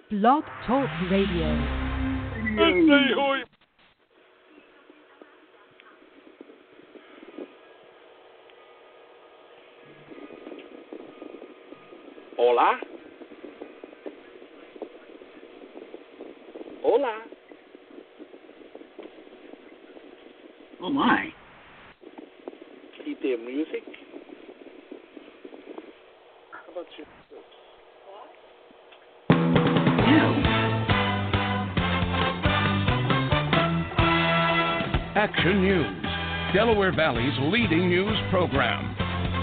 Blog Talk Radio. Hola. Hola. Oh my. Keep their music. How about you? Action News, Delaware Valley's leading news program.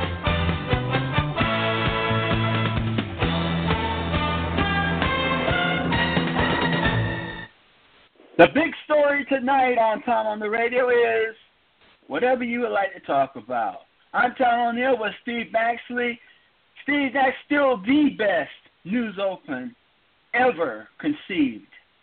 The big story tonight on Tom on the Radio is whatever you would like to talk about. I'm Tom O'Neill with Steve Baxley. Steve, that's still the best news open ever conceived.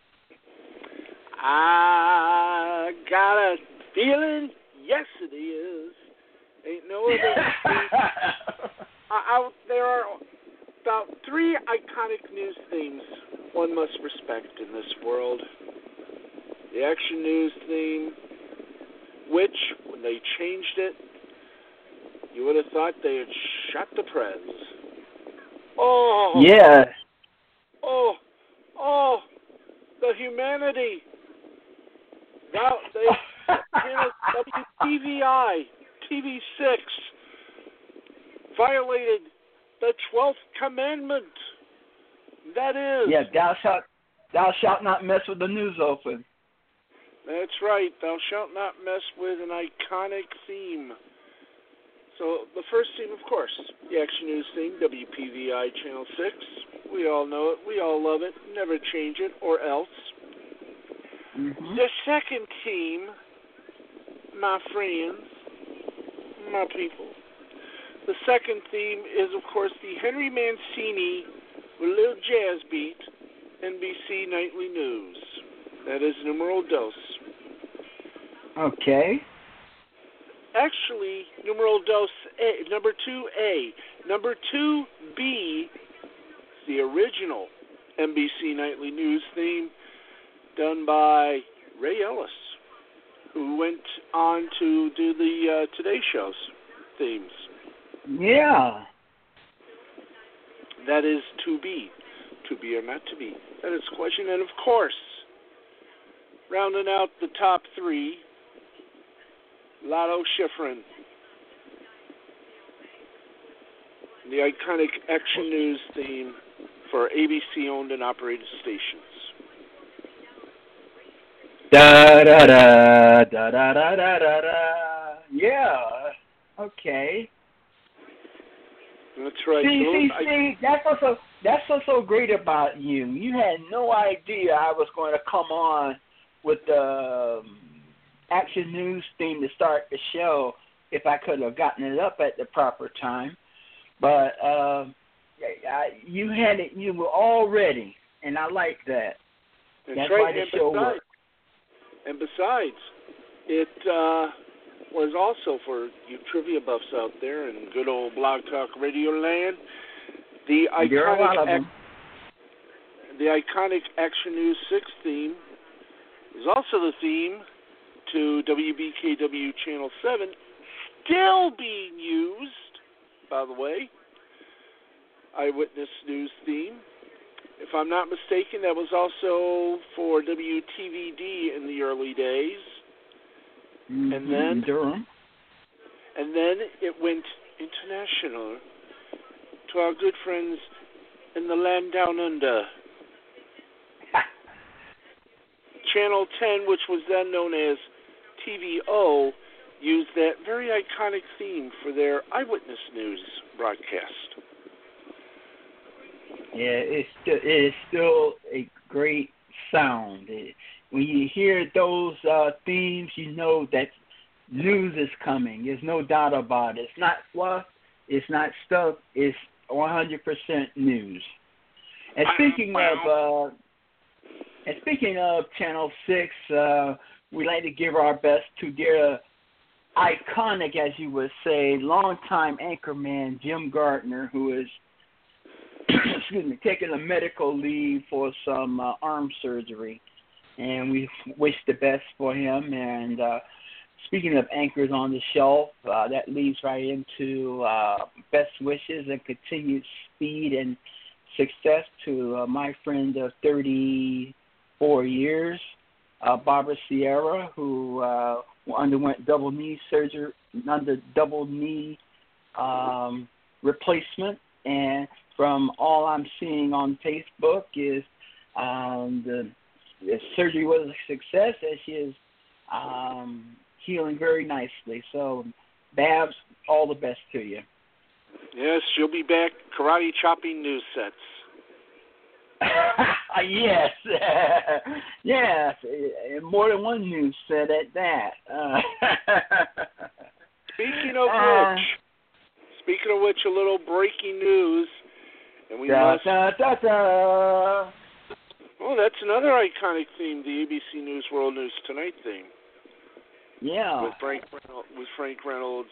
I got a feeling, yes it is. Ain't no other. There are about three iconic news themes one must respect in this world. The Action News theme, which, when they changed it, you would have thought they had shot the prez. Oh! Yeah. Oh! The humanity. Now they, WTVI, TV6, violated the 12th commandment. That is. Yeah, thou shalt not mess with the news open. That's right. Thou shalt not mess with an iconic theme. So the first theme, of course, the Action News theme, WPVI Channel 6. We all know it. We all love it. Never change it or else. Mm-hmm. The second theme, my friends, my people. The second theme is, of course, the Henry Mancini with a little jazz beat, NBC Nightly News. That is numero dos. Okay. Actually, numero dos A, number 2A. Number 2B, the original NBC Nightly News theme, done by Ray Ellis, who went on to do the Today Show's themes. Yeah. That is to be or not to be. That is the question. And of course, rounding out the top three, Lotto Schifrin, the iconic Action News theme for ABC-owned and operated stations. Da da da da da da da da da. Yeah. Okay. That's right. See. That's what's so great about you. You had no idea I was going to come on with the Action News theme to start the show if I could have gotten it up at the proper time. But you had it. You were all ready, and I like that. That's right. why the show worked. And besides, it was also, for you trivia buffs out there in good old Blog Talk Radio land, the iconic Action News 6 theme is also the theme to WBKW Channel 7, still being used, by the way, Eyewitness News theme. If I'm not mistaken, that was also for WTVD in the early days. Mm-hmm. And then it went international to our good friends in the land down under. Channel 10, which was then known as TVO, used that very iconic theme for their Eyewitness News broadcast. Yeah, it is still a great sound. When you hear those themes, you know that news is coming. There's no doubt about it. It's not fluff. It's not stuff. It's 100% news. And speaking of Channel 6, we like to give our best to their iconic, as you would say, longtime anchorman Jim Gardner, who is excuse me, taking a medical leave for some arm surgery, and we wish the best for him. And speaking of anchors on the shelf, that leads right into best wishes and continued speed and success to my friend of 34 years, Barbara Sierra, who underwent double knee replacement. And from all I'm seeing on Facebook is the surgery was a success, and she is healing very nicely. So, Babs, all the best to you. Yes, she'll be back karate chopping news sets. Yes, yes, more than one news set at that. Speaking of which, a little breaking news, and we da, must. Da, da, da. Oh, that's another iconic theme, the ABC News World News Tonight theme. Yeah. With Frank Reynolds,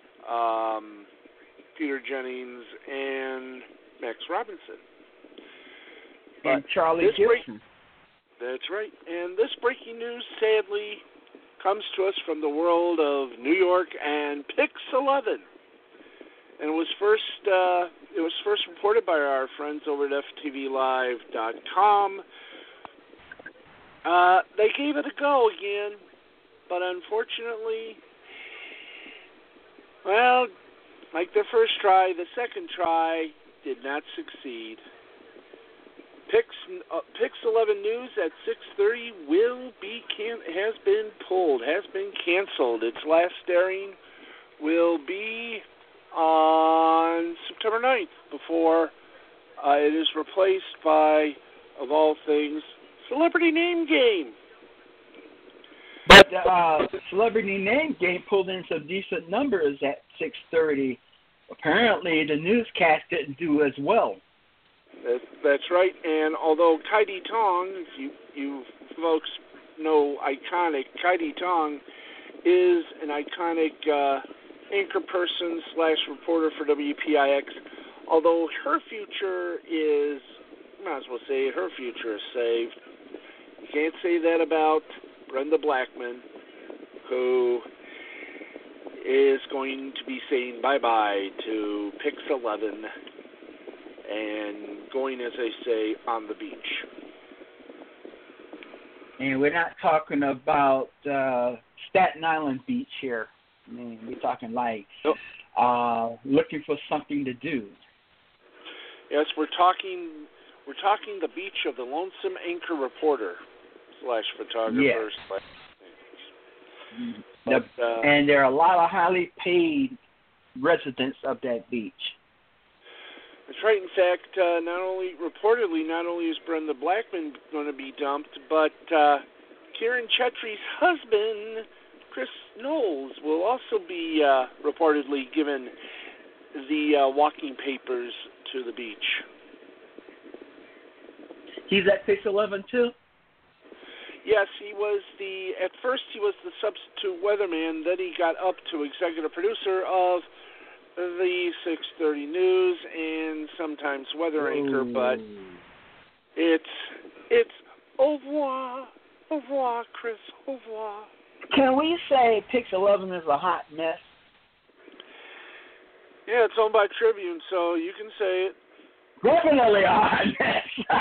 Peter Jennings, and Max Robinson. And Charlie Gibson. That's right. And this breaking news, sadly, comes to us from the world of New York and Pix11. And it was first reported by our friends over at FTVLive.com. They gave it a go again, but unfortunately, well, like their first try, the second try did not succeed. Pix11 News at 6:30 has been canceled. Its last airing will be on September 9th before it is replaced by, of all things, Celebrity Name Game. But Celebrity Name Game pulled in some decent numbers at 6:30. Apparently, the newscast didn't do as well. That's right. And although Kaidi Tong, if you folks know iconic, Kaidi Tong is an iconic anchor person / reporter for WPIX. Although her future is, might as well say her future is saved. You can't say that about Brenda Blackman, who is going to be saying bye-bye to Pix11 and going, as I say, on the beach. And we're not talking about Staten Island Beach here. I mean, we're talking like looking for something to do. Yes, we're talking the beach of the lonesome anchor reporter / photographer. Yes. But, and there are a lot of highly paid residents of that beach. That's right. In fact, not only is Brenda Blackman going to be dumped, but Kieran Chetry's husband, Chris Knowles, will also be reportedly given the walking papers to the beach. He's at Pix11 too? Yes, at first he was the substitute weatherman, then he got up to executive producer of the 6:30 News and sometimes weather anchor, but it's au revoir, Chris, au revoir. Can we say Pix11 is a hot mess? Yeah, it's owned by Tribune, so you can say it. Definitely a hot mess.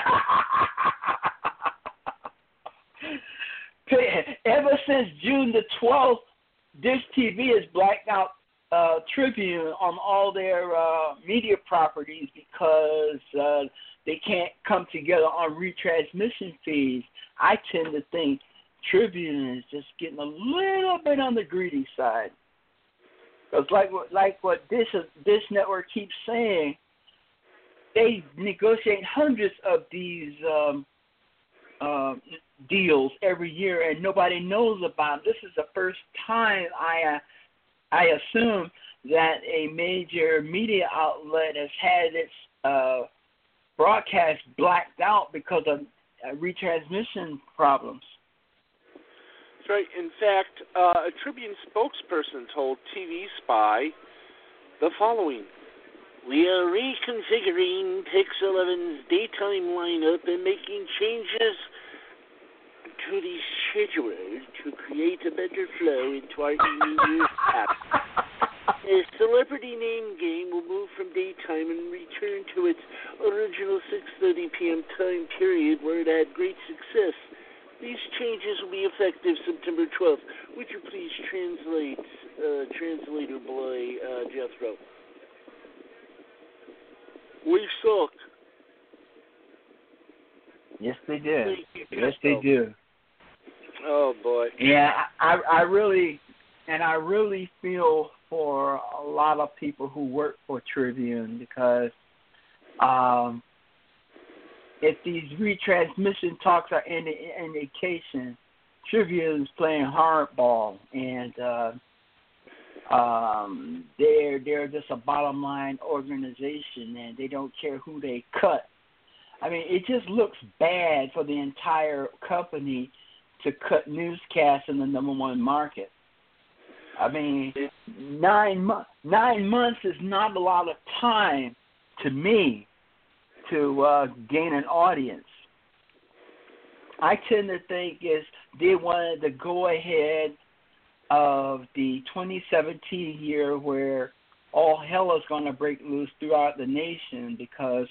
Ever since June the 12th, Dish TV has blacked out Tribune on all their media properties because they can't come together on retransmission fees. I tend to think Tribune is just getting a little bit on the greedy side. Because like what Dish Network keeps saying, they negotiate hundreds of these deals every year, and nobody knows about them. This is the first time I assume that a major media outlet has had its broadcast blacked out because of retransmission problems. That's right. In fact, a Tribune spokesperson told TV Spy the following. We are reconfiguring Pix11's daytime lineup and making changes to the scheduler to create a better flow into our e-news app. A celebrity name game will move from daytime and return to its original 6:30 p.m. time period where it had great success. These changes will be effective September 12th. Would you please translate, translator boy Jethro? We suck. Yes, they do. Yes, they do. Oh boy. Yeah, I really feel for a lot of people who work for Tribune because if these retransmission talks are any indication, Tribune's playing hardball, and they're just a bottom line organization, and they don't care who they cut. I mean, it just looks bad for the entire company to cut newscasts in the number one market. I mean, 9 months is not a lot of time to me to gain an audience. I tend to think is they wanted to go ahead of the 2017 year where all hell is going to break loose throughout the nation because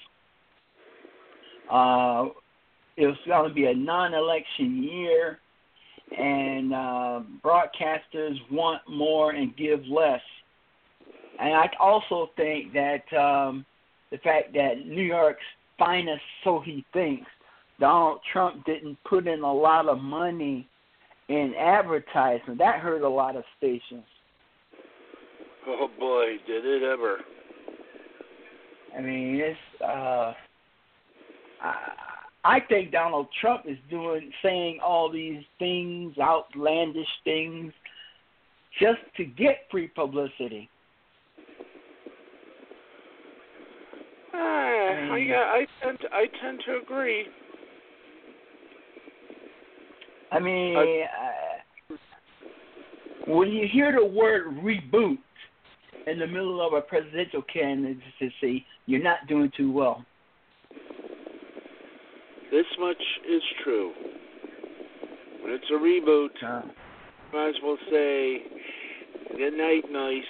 it was going to be a non-election year, and broadcasters want more and give less. And I also think that the fact that New York's finest, so he thinks, Donald Trump didn't put in a lot of money in advertising. That hurt a lot of stations. Oh boy, did it ever. I mean, it's I think Donald Trump is saying all these things, outlandish things, just to get free publicity. I tend to agree. I mean, when you hear the word reboot in the middle of a presidential candidacy, you're not doing too well. This much is true. When it's a reboot, might as well say, good night, nice.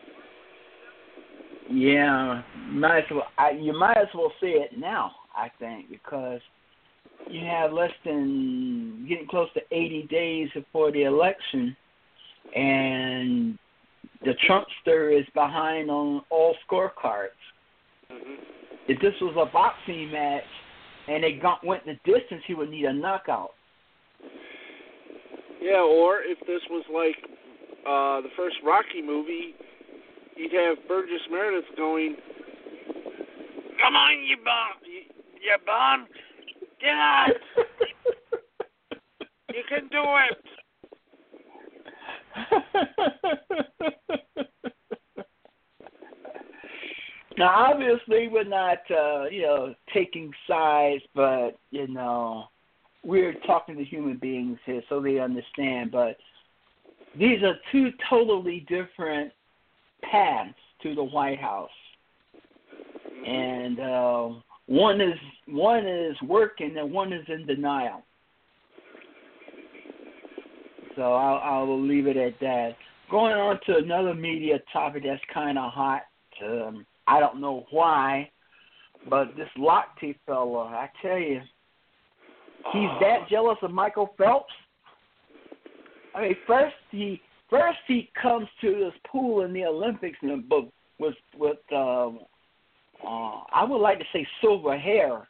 Yeah, you might as well say it now, I think, because you have getting close to 80 days before the election, and the Trumpster is behind on all scorecards. Mm-hmm. If this was a boxing match and they went the distance, he would need a knockout. Yeah, or if this was like the first Rocky movie, you'd have Burgess Meredith going, "Come on, you bum, get out! You can do it." Now, obviously, we're not, taking sides, but, we're talking to human beings here so they understand. But these are two totally different paths to the White House. And one is working and one is in denial. So I will leave it at that. Going on to another media topic that's kind of hot. I don't know why, but this Lochte fella, I tell you, he's that jealous of Michael Phelps. I mean, first he comes to this pool in the Olympics with I would like to say silver hair.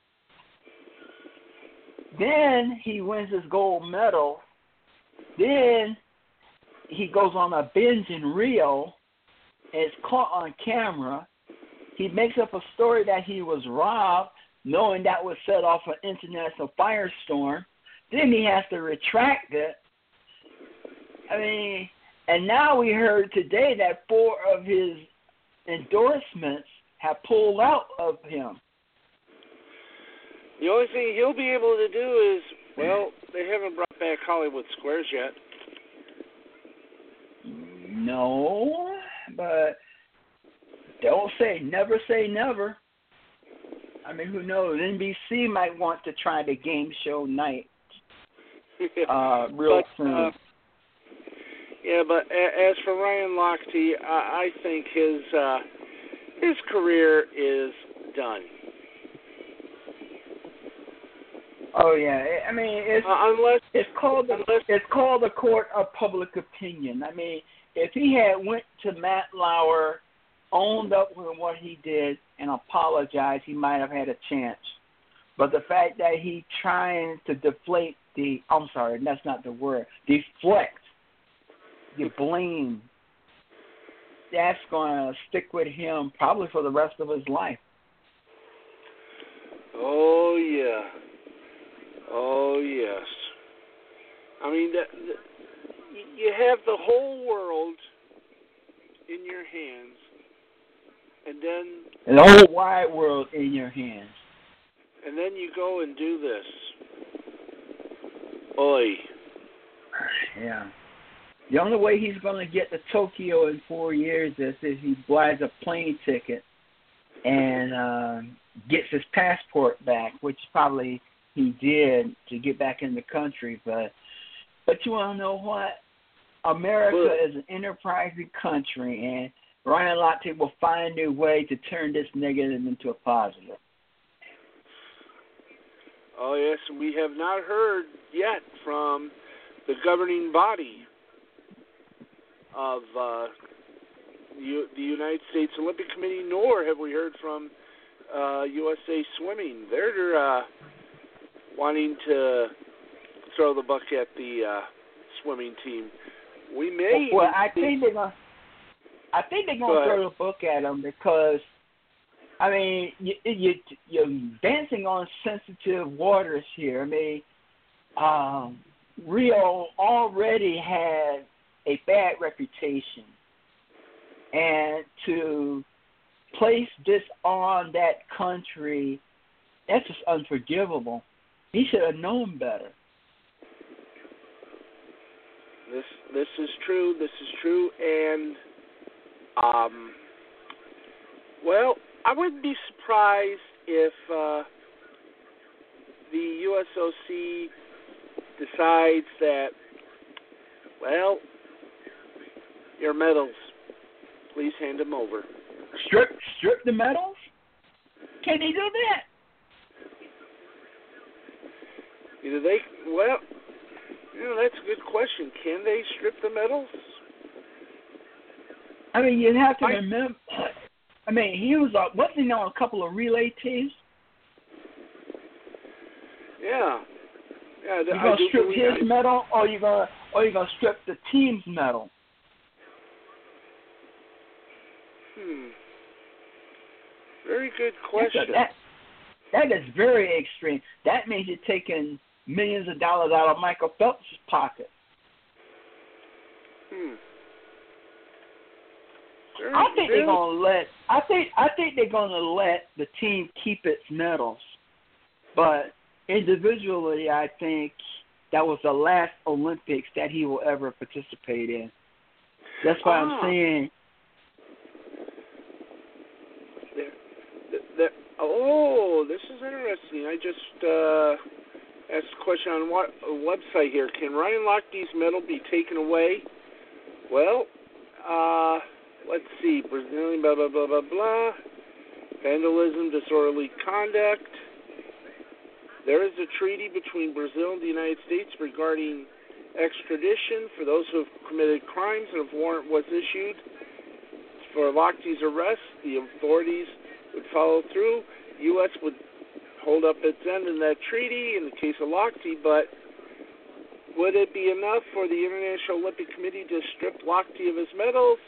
Then he wins his gold medal. Then he goes on a binge in Rio and is caught on camera. He makes up a story that he was robbed, knowing that would set off an international firestorm. Then he has to retract it. I mean, and now we heard today that 4 of his endorsements have pulled out of him. The only thing he'll be able to do is, well, they haven't brought back Hollywood Squares yet. No, but Never say never. I mean, who knows? NBC might want to try the game show night real soon. Yeah, but as for Ryan Lochte, I think his career is done. Oh yeah, I mean it's called the court of public opinion. I mean, if he had went to Matt Lauer, owned up with what he did, and apologized, he might have had a chance. But the fact that he trying to deflate that's not the word, deflect the blame, that's going to stick with him probably for the rest of his life. Oh, yeah. Oh, yes. I mean, you have the whole world in your hands, and the whole wide world in your hands. And then you go and do this. Oy. Yeah. The only way he's going to get to Tokyo in 4 years is if he buys a plane ticket and gets his passport back, which probably he did to get back in the country. But you want to know what? America is an enterprising country, and Ryan Lochte will find a way to turn this negative into a positive. Oh, yes, we have not heard yet from the governing body of the United States Olympic Committee, nor have we heard from USA Swimming. They're wanting to throw the buck at the swimming team. We may. Well, I think they're gonna throw the book at them because, I mean, you're dancing on sensitive waters here. I mean, Rio already had a bad reputation, and to place this on that country, that's just unforgivable. He should have known better. This is true. This is true, and well, I wouldn't be surprised if the USOC decides that, well, your medals, please hand them over. Strip the medals? Can he do that? Well, that's a good question. Can they strip the medals? I mean, you have to remember. I mean, he was wasn't he on a couple of relay teams? Yeah. You gonna strip his medal, or you gonna strip the team's medal? Very good question. That is very extreme. That means you're taking millions of dollars out of Michael Phelps' pocket. I think they're gonna let the team keep its medals, but individually, I think that was the last Olympics that he will ever participate in. That's why I'm saying. This is interesting. I just asked a question on what website here. Can Ryan Lochte's medal be taken away? Well, let's see. Brazilian blah, blah, blah, blah, blah. Vandalism, disorderly conduct. There is a treaty between Brazil and the United States regarding extradition for those who have committed crimes, and if a warrant was issued for Lochte's arrest, the authorities would follow through. U.S. would hold up its end in that treaty in the case of Lochte, but would it be enough for the International Olympic Committee to strip Lochte of his medals?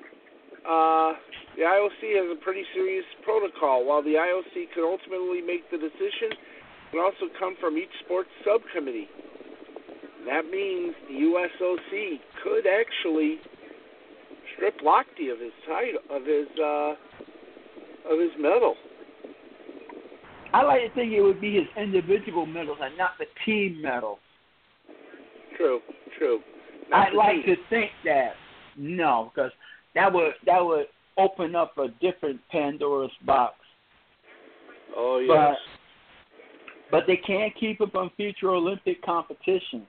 The IOC has a pretty serious protocol. While the IOC could ultimately make the decision, it would also come from each sports subcommittee. That means the USOC could actually strip Lochte of his title, of his medal. I like to think it would be his individual medals and not the team medals. True. I'd like to think that. No, because that would open up a different Pandora's box. Oh, yes. But they can't keep it from future Olympic competitions.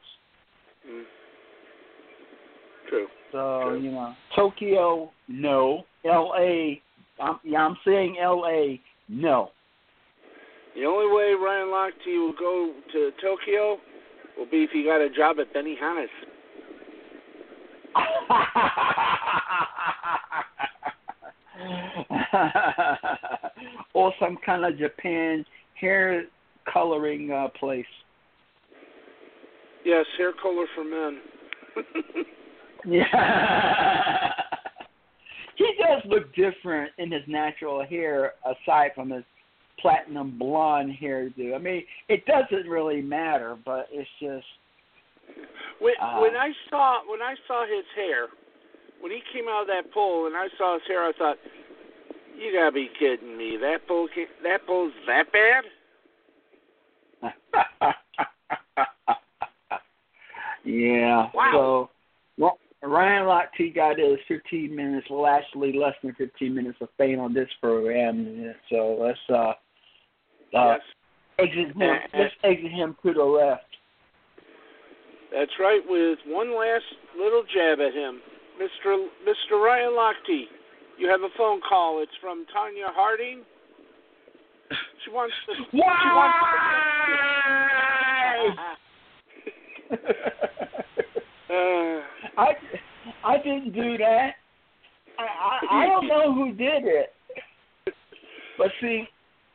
True. So, True. you know, Tokyo, no. L.A., I'm saying L.A., no. The only way Ryan Lochte will go to Tokyo will be if he got a job at Benihana's. Or some kind of Japan hair coloring place. Yes, hair color for men. Yeah. He does look different in his natural hair aside from his platinum blonde hairdo. I mean, it doesn't really matter, but it's just when I saw his hair, when he came out of that pool and I saw his hair, I thought, you gotta be kidding me. That pool's that bad? Yeah. Wow. So, well, Ryan Lochte got his 15 minutes, well, actually less than 15 minutes of fame on this program. So let's yes. exit him. Let's exit him to the left. That's right. With one last little jab at him, Mr. Ryan Lochte. You have a phone call. It's from Tanya Harding. She wants to. Why? I didn't do that. I don't know who did it. But see,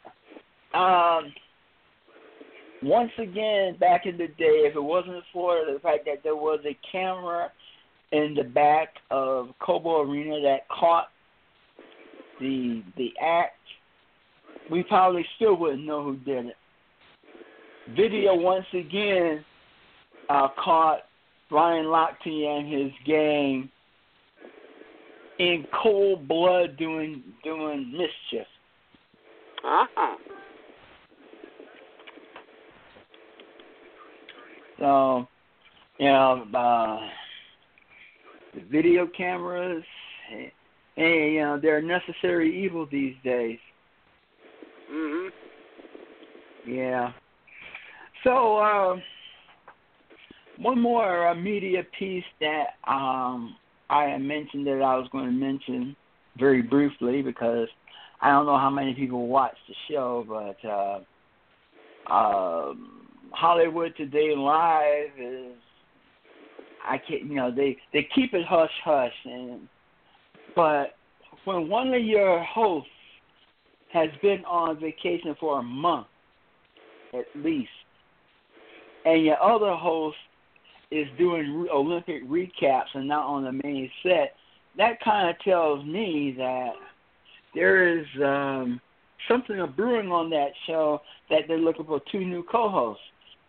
once again, back in the day, if it wasn't for the fact that there was a camera in the back of Cobo Arena that caught the act, we probably still wouldn't know who did it. Video once again caught Ryan Lochte and his gang in cold blood doing mischief. Uh-huh. So, you know, the video cameras, hey, you know, they're a necessary evil these days. Mhm. Yeah. So, one more media piece that I had mentioned that I was going to mention very briefly because I don't know how many people watch the show, but Hollywood Today Live is, I can't, you know, they keep it hush hush, but when one of your hosts has been on vacation for a month at least, and your other host is doing Olympic recaps and not on the main set, that kind of tells me that there is something brewing on that show, that they're looking for two new co-hosts.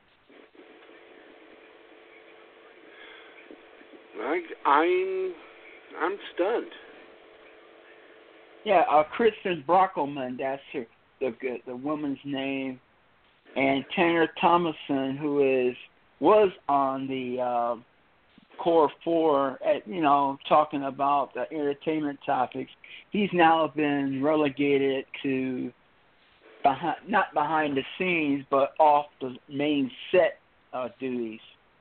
I'm stunned. Yeah, Kristen Brockelman, that's the woman's name, and Tanner Thomason, who was on the Core 4, talking about the entertainment topics. He's now been relegated to not behind the scenes, but off the main set duties.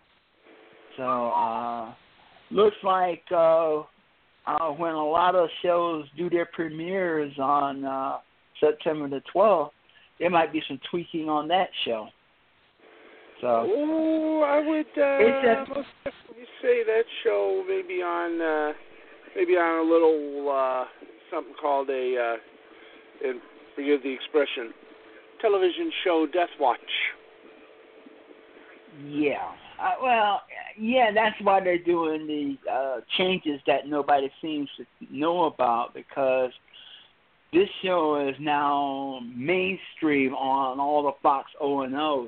So looks like when a lot of shows do their premieres on September the 12th, there might be some tweaking on that show. So, I would most definitely say that show maybe on a little something called and forgive the expression, television show Death Watch. Yeah. That's why they're doing the changes that nobody seems to know about, because this show is now mainstream on all the Fox O&Os.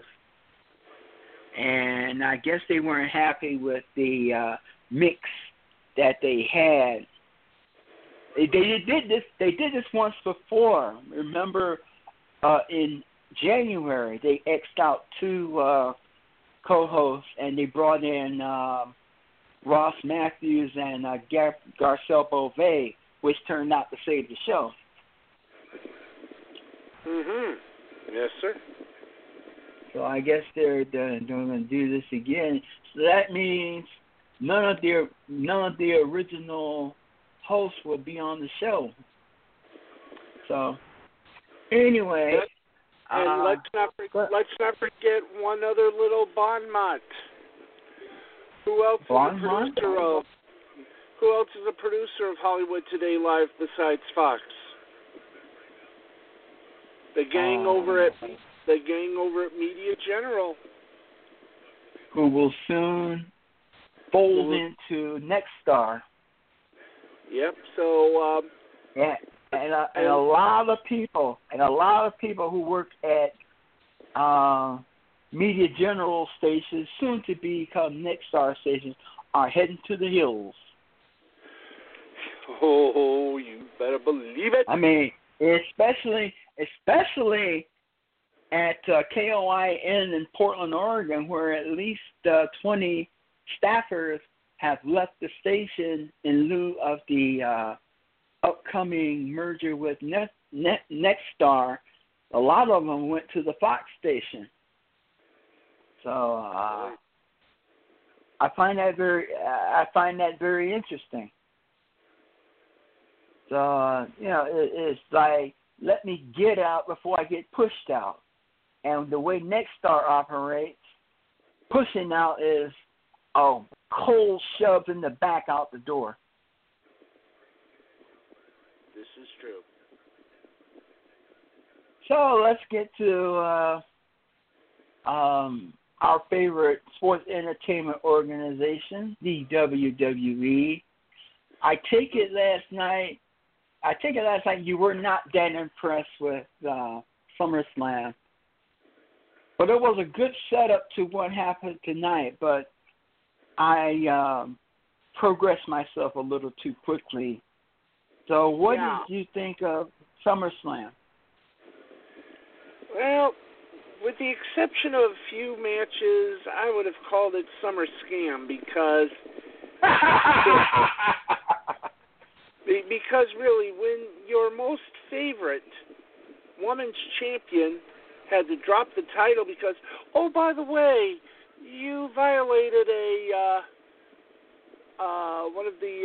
And I guess they weren't happy with the mix that they had. They did this once before. Remember, in January, they X'd out two co-hosts, and they brought in Ross Matthews and Garcelle Beauvais which turned out to save the show. Mhm. Yes, sir. So I guess they're going to do this again. So that means none of the original hosts will be on the show. So anyway, and let's not forget one other little Bonmot. Who else is a producer of Hollywood Today Live besides Fox? The gang over at Media General, who will soon fold into Nexstar. Yep. So yeah, and a lot of people who work at Media General stations, soon to become Nexstar stations, are heading to the hills. Oh, you better believe it. I mean, especially at KOIN in Portland, Oregon, where at least 20 staffers have left the station in lieu of the upcoming merger with Nexstar. A lot of them went to the Fox station. So I find that very interesting. So it's like, let me get out before I get pushed out. And the way Nexstar operates, pushing out is cold shoved in the back out the door. This is true. So let's get to our favorite sports entertainment organization, the WWE. I take it last night you were not that impressed with SummerSlam. But it was a good setup to what happened tonight, but I progressed myself a little too quickly. So what did you think of SummerSlam? Well, with the exception of a few matches, I would have called it Summer Scam because really, when your most favorite women's champion had to drop the title because, oh, by the way, you violated one of the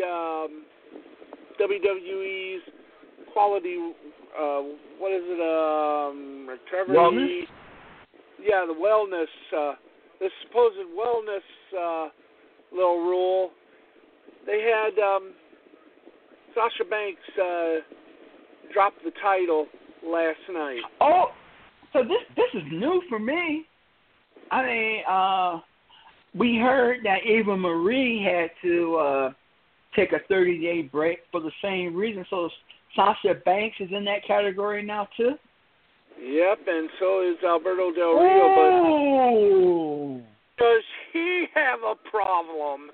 WWE's quality, what is it, recovery? Wellness? Yeah, the wellness, the supposed wellness little rule. They had Sasha Banks drop the title last night. Oh, so this is new for me. I mean, we heard that Eva Marie had to take a 30-day break for the same reason. So Sasha Banks is in that category now too? Yep, and so is Alberto Del Rio. Oh. But does he have a problem?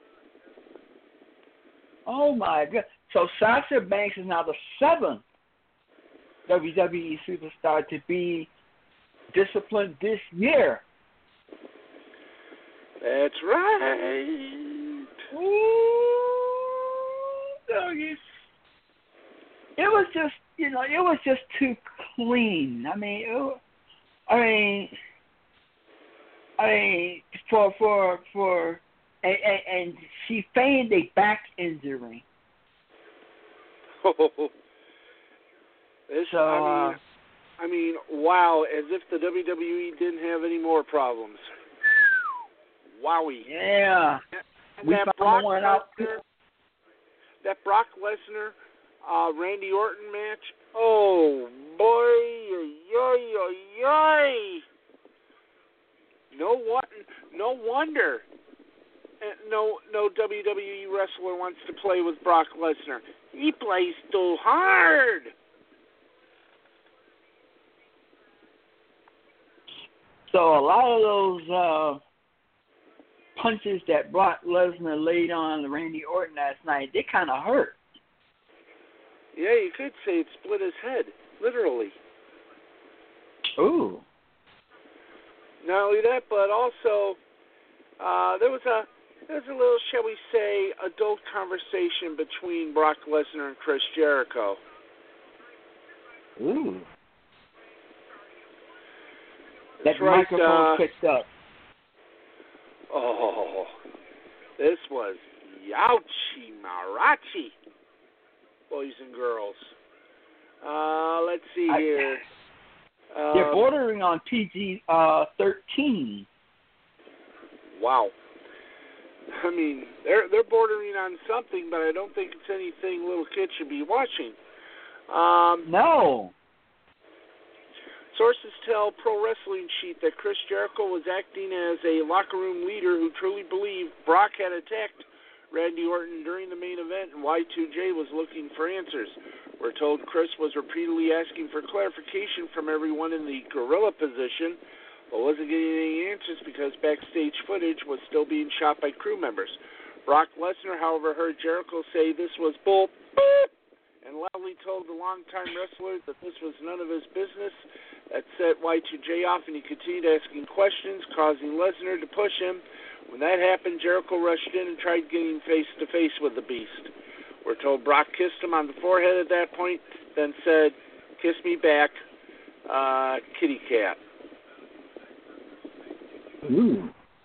Oh, my God. So Sasha Banks is now the 7th WWE superstar to be disciplined this year. That's right. Ooh, doggies. It was just, it was just too clean. I mean, and she feigned a back injury. I mean, wow! As if the WWE didn't have any more problems. Wowie. Yeah. And that Brock Lesnar, Randy Orton match. Oh boy! No wonder. No WWE wrestler wants to play with Brock Lesnar. He plays too hard. So a lot of those punches that Brock Lesnar laid on Randy Orton last night, they kind of hurt. Yeah, you could say it split his head, literally. Ooh. Not only that, but also there was a There's a little, shall we say, adult conversation between Brock Lesnar and Chris Jericho. Ooh. That's that right, microphone picked up. Oh, this was Yauchi Marachi, boys and girls. Let's see here. They're bordering on PG-13. Wow. I mean, they're bordering on something, but I don't think it's anything little kids should be watching. No. Sources tell Pro Wrestling Sheet that Chris Jericho was acting as a locker room leader who truly believed Brock had attacked Randy Orton during the main event and Y2J was looking for answers. We're told Chris was repeatedly asking for clarification from everyone in the gorilla position, but wasn't getting any answers because backstage footage was still being shot by crew members. Brock Lesnar, however, heard Jericho say this was bull and loudly told the longtime wrestler that this was none of his business. That set Y2J off, and he continued asking questions, causing Lesnar to push him. When that happened, Jericho rushed in and tried getting face-to-face with the Beast. We're told Brock kissed him on the forehead at that point, then said, "Kiss me back, kitty cat." Ooh.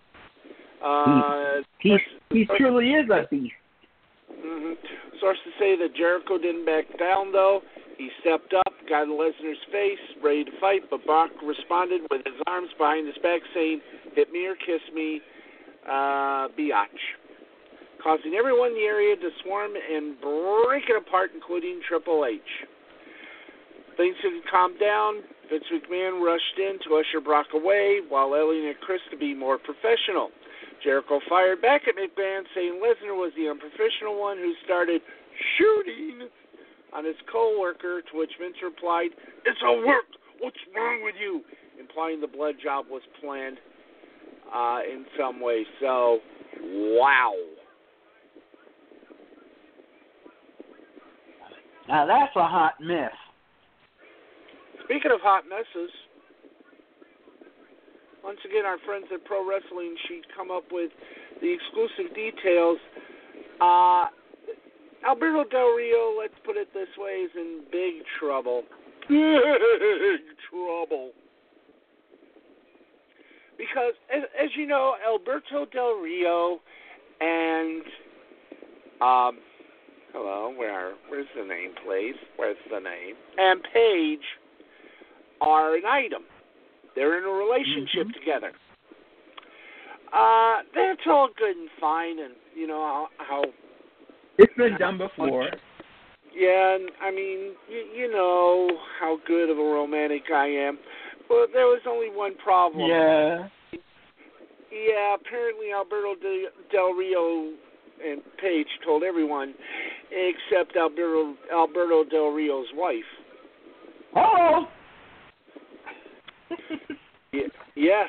He truly is a beast. Mm-hmm. Sources say that Jericho didn't back down, though. He stepped up, got in Lesnar's face, ready to fight, but Brock responded with his arms behind his back, saying, "Hit me or kiss me, biatch," causing everyone in the area to swarm and break it apart, including Triple H. Things had calmed down. Vince McMahon rushed in to usher Brock away, while yelling at Chris to be more professional. Jericho fired back at McMahon, saying Lesnar was the unprofessional one who started shooting on his co-worker, to which Vince replied, "It's a work. What's wrong with you?" implying the blood job was planned in some way. So, wow. Now that's a hot mess. Speaking of hot messes, once again, our friends at Pro Wrestling Sheet come up with the exclusive details. Alberto Del Rio, let's put it this way, is in big trouble. Big trouble. Because, as you know, Alberto Del Rio and, where's the name, please? Where's the name? And Paige are an item. They're in a relationship together. That's all good and fine, and you know how it's been done before. Yeah, and I mean, you know how good of a romantic I am. But there was only one problem. Yeah. Yeah, apparently Alberto Del Rio and Paige told everyone except Alberto Del Rio's wife. Oh. Yes.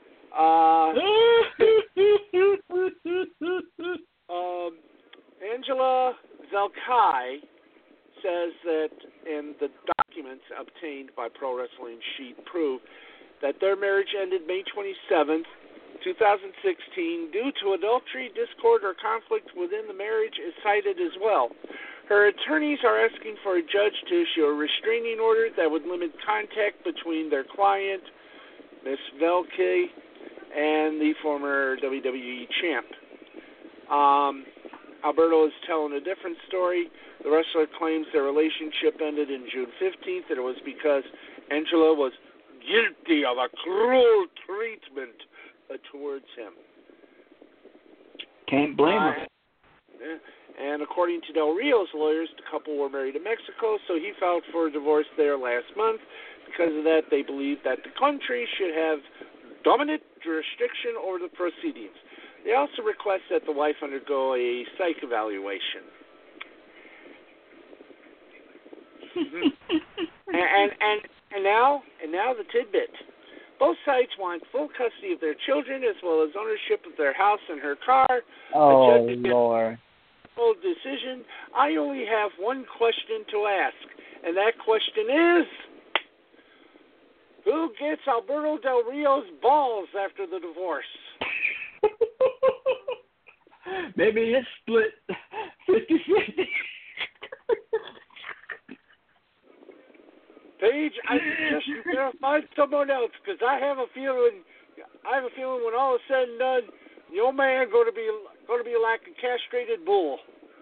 Angela Zelkai says that, and the documents obtained by Pro Wrestling Sheet prove that their marriage ended May 27th, 2016, due to adultery, discord, or conflict within the marriage is cited as well. Her attorneys are asking for a judge to issue a restraining order that would limit contact between their client, Miss Velke, and the former WWE champ. Alberto is telling a different story. The wrestler claims their relationship ended in June 15th, and it was because Angela was guilty of a cruel treatment towards him. Can't blame her. And according to Del Rio's lawyers, the couple were married in Mexico, so he filed for a divorce there last month. Because of that, they believe that the country should have dominant jurisdiction over the proceedings. They also request that the wife undergo a psych evaluation. and now the tidbit. Both sides want full custody of their children as well as ownership of their house and her car. Oh, Lord. Full decision. I only have one question to ask, and that question is, who gets Alberto Del Rio's balls after the divorce? Maybe it's split 50-50. Paige, I suggest you better find someone else, because I have a feeling when all is said and done, the old man going to be like a castrated bull.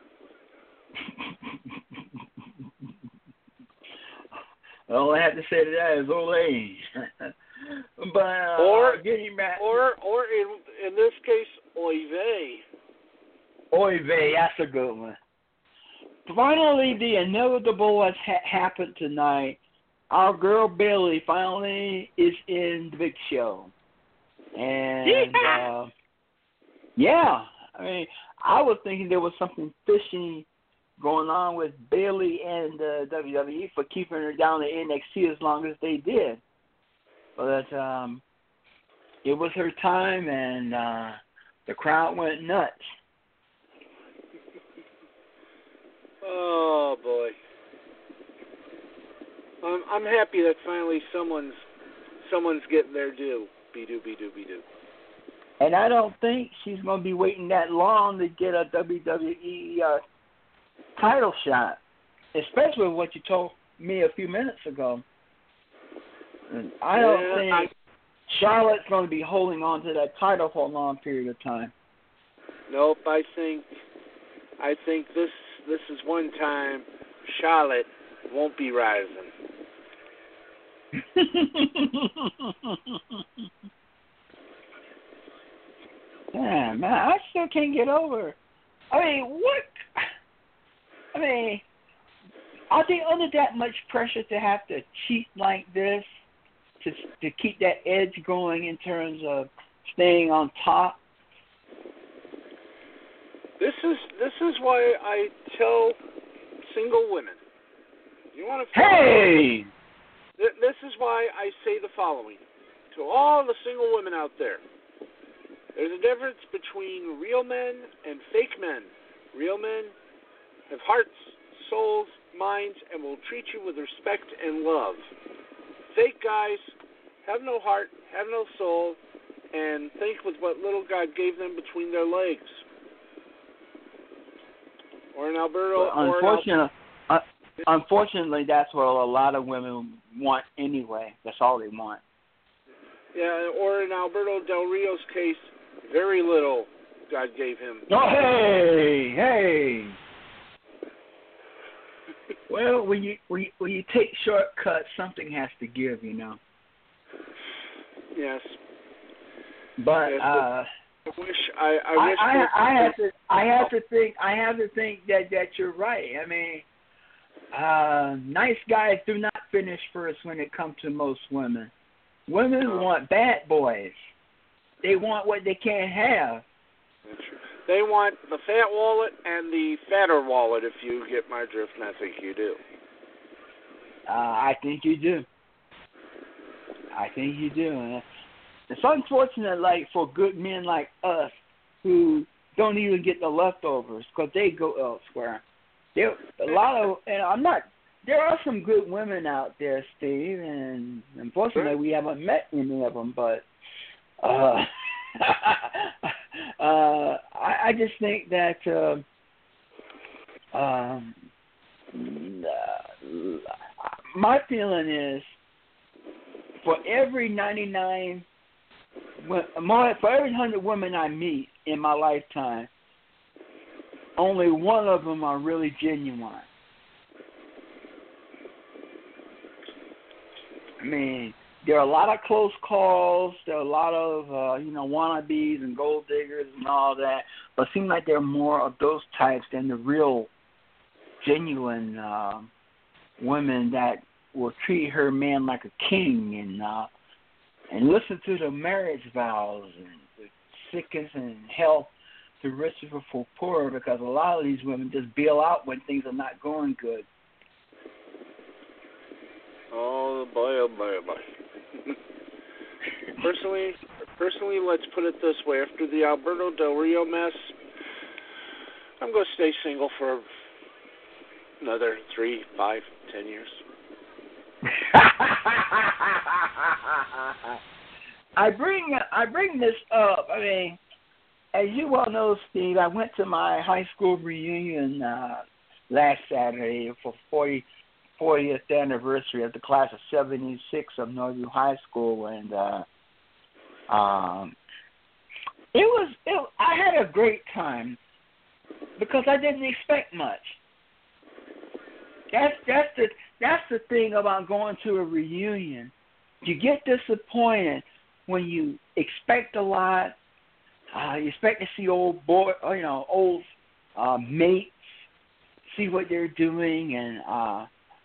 All I have to say to that is old age. But getting back, or in this case, oy vey. Oy vey, that's a good one. Finally, the inevitable has happened tonight. Our girl Bayley finally is in the big show. And, yeah, I mean, I was thinking there was something fishy going on with Bayley and the WWE for keeping her down at NXT as long as they did. But it was her time, and the crowd went nuts. Oh, boy. I'm happy that finally someone's getting their due. Be-do. And I don't think she's going to be waiting that long to get a WWE title shot, especially with what you told me a few minutes ago. And I don't think Charlotte's going to be holding on to that title for a long period of time. Nope, I think this is one time Charlotte won't be rising. Yeah, man, I still can't get over. Are they under that much pressure to have to cheat like this to keep that edge going in terms of staying on top? This is why I tell single women. You want to? Hey! This is why I say the following to all the single women out there. There's a difference between real men and fake men. Real men have hearts, souls, minds, and will treat you with respect and love. Fake guys have no heart, have no soul, and think with what little God gave them between their legs. Or an Alberto. Unfortunately, that's what a lot of women want anyway. That's all they want. Yeah, or in Alberto Del Rio's case, very little God gave him. Oh, hey! Well, when you take shortcuts, something has to give, you know. Yes. But yes, I have to think that you're right. I mean, nice guys do not finish first when it comes to most women. Women want bad boys. They want what they can't have. They want the fat wallet and the fatter wallet, if you get my drift, and I think you do. I think you do. It's unfortunate, like, for good men like us who don't even get the leftovers because they go elsewhere. There are some good women out there, Steve, and unfortunately we haven't met any of them, but I just think that my feeling is for every 100 women I meet in my lifetime, only one of them are really genuine. I mean, there are a lot of close calls. There are a lot of, wannabes and gold diggers and all that. But it seems like there are more of those types than the real, genuine women that will treat her man like a king and listen to the marriage vows and the sickness and health to richer for poorer, because a lot of these women just bail out when things are not going good. Oh boy, Personally, let's put it this way. After the Alberto Del Rio mess, I'm going to stay single for another 3, 5, 10 years. I bring this up. I mean, as you well know, Steve, I went to my high school reunion last Saturday for 40th anniversary of the class of '76 of Northview High School, and I had a great time because I didn't expect much. That's the thing about going to a reunion. You get disappointed when you expect a lot. You expect to see old mates, see what they're doing, and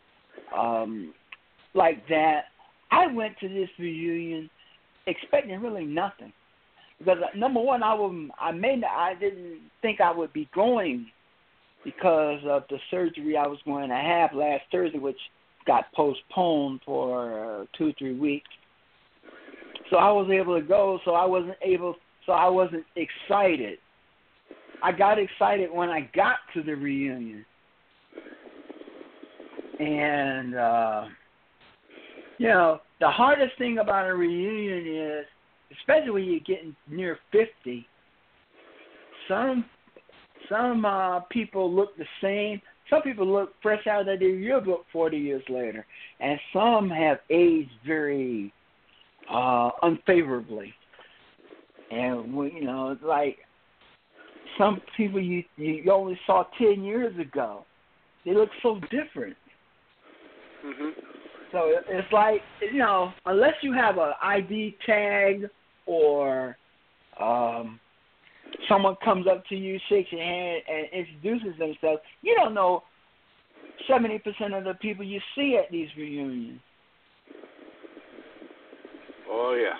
like that. I went to this reunion expecting really nothing, because number one, I didn't think I would be going because of the surgery I was going to have last Thursday, which got postponed for 2-3 weeks. So I was able to go. So I wasn't excited. I got excited when I got to the reunion. And, the hardest thing about a reunion is, especially when you're getting near 50, some people look the same. Some people look fresh out of their yearbook 40 years later. And some have aged very unfavorably. And, like some people you only saw 10 years ago, they look so different. Mhm. So it's like, unless you have an ID tag or someone comes up to you, shakes your hand, and introduces themselves, you don't know 70% of the people you see at these reunions. Oh, yeah.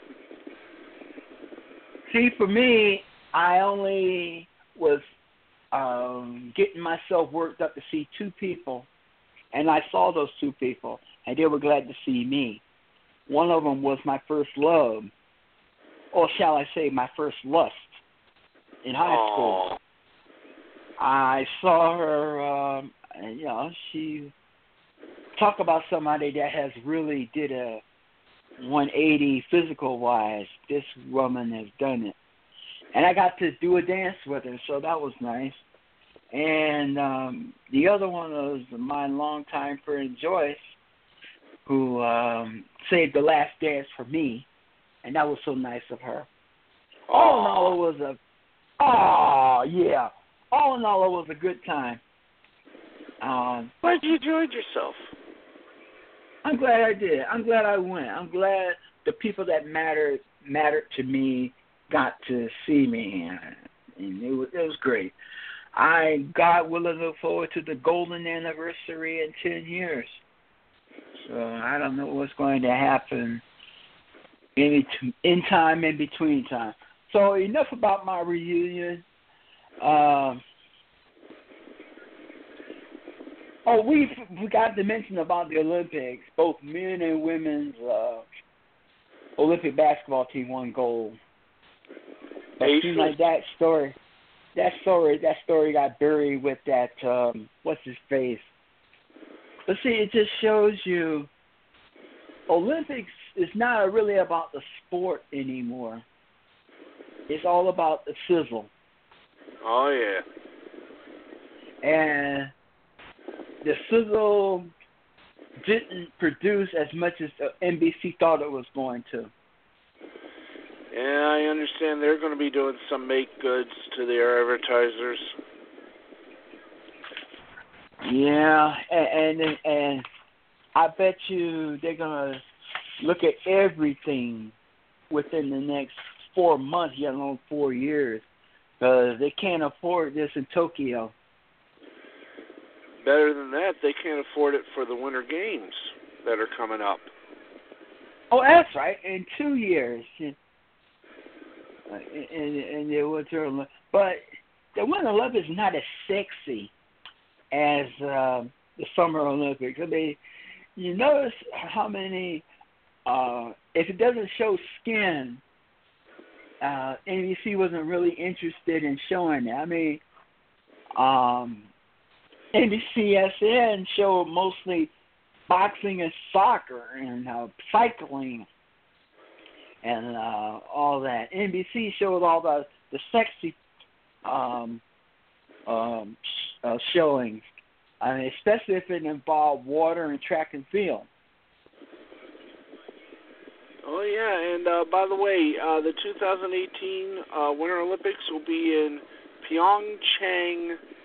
See, for me, I only was getting myself worked up to see 2 people, and I saw those 2 people, and they were glad to see me. One of them was my first love, or shall I say my first lust in high school. I saw her, she talk about somebody that has really did a 180 physical-wise. This woman has done it. And I got to do a dance with her, so that was nice. And the other one was my longtime friend Joyce, who saved the last dance for me, and that was so nice of her. All in all, it was a good time. Glad you enjoyed yourself. I'm glad I did. I'm glad I went. I'm glad the people that mattered to me got to see me, and it was great. God willing, look forward to the golden anniversary in 10 years. So I don't know what's going to happen in between time. So enough about my reunion. We forgot to mention about the Olympics. Both men and women's Olympic basketball team won gold. But it seems like that story got buried with that what's his face. But see, it just shows you Olympics is not really about the sport anymore. It's all about the sizzle. Oh yeah. And the sizzle didn't produce as much as NBC thought it was going to. Yeah, I understand they're going to be doing some make goods to their advertisers. Yeah, and I bet you they're going to look at everything within the next 4 months, let alone 4 years, because they can't afford this in Tokyo. Better than that, they can't afford it for the Winter Games that are coming up. Oh, that's right, in 2 years. In the Winter Olympics. But the Winter Olympics is not as sexy as the Summer Olympics. I mean, you notice how many, if it doesn't show skin, NBC wasn't really interested in showing it. I mean, NBCSN showed mostly boxing and soccer and cycling and all that. NBC showed all the the sexy showings. I mean, especially if it involved water and track and field. Oh, yeah, and by the way, the 2018 Winter Olympics will be in Pyeongchang,